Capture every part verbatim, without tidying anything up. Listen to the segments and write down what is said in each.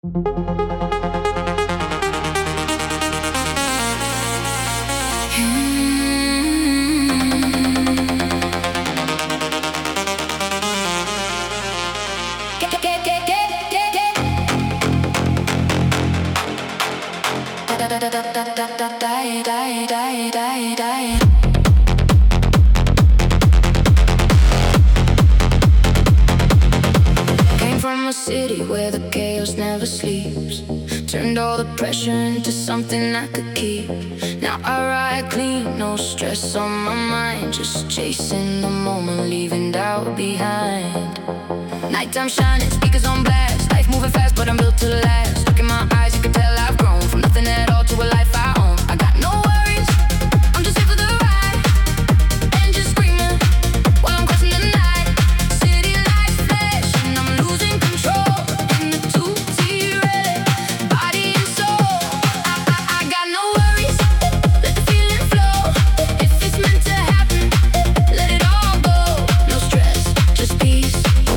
Came from a city where the chaos never sleeps. Turned all the pressure into something I could keep. Now I ride clean, no stress on my mind. Just chasing the moment, leaving doubt behind. Nighttime shining, speakers on blast. Life moving fast, but I'm built to last. Look in my eyes, you can tell I've grown. From nothing at all to a life I own. I got no worries, I'm just here for the ride. Engine screaming while I'm crossing the night. City lights flash and I'm losing control. In the two T rally, body and soul. I, I, I got no worries, let the feeling flow. If it's meant to happen, let it all go. No stress, just peace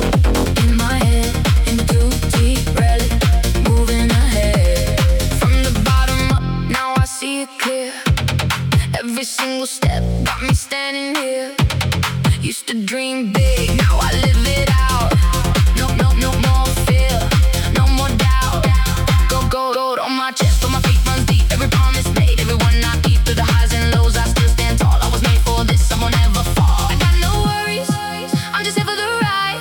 in my head. In the two T rally, moving ahead. From the bottom up, now I see it clear. Every single step got me standing here. Used to dream big, now I live it out. No, no, no more fear, no more doubt. Go, go, gold on my chest, but my faith runs deep. Every promise made, everyone I keep. Through the highs and lows, I still stand tall. I was made for this, I won't ever fall. I got no worries, I'm just here for the ride.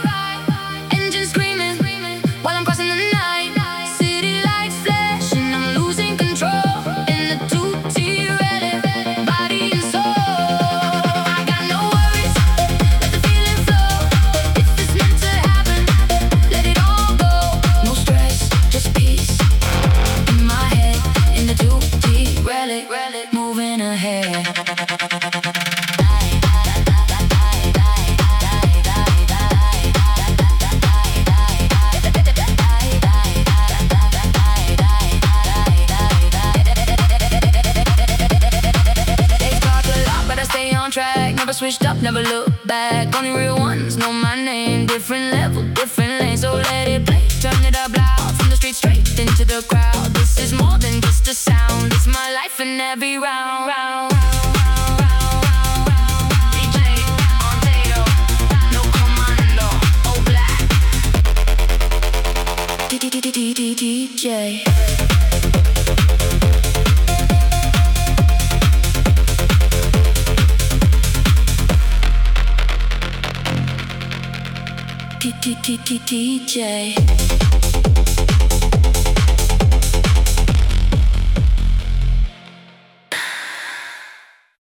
Engine screaming while I'm crossing the night. City lights flash and I'm losing control. In the two T rally, body and soul. I got no worries, let the feeling flow. If it's meant to happen, let it all go. No stress, just peace in my head. In the two T rally, moving ahead. Stay on track, never switched up, never look back. Only real ones know my name. Different level, different lane, so let it play. Turn it up loud, from the street straight into the crowd. This is more than just a sound. It's my life in every round, round, round, round, round, round. D J on Tato, no commando, oh black. D D D D D D J. D D D D D J.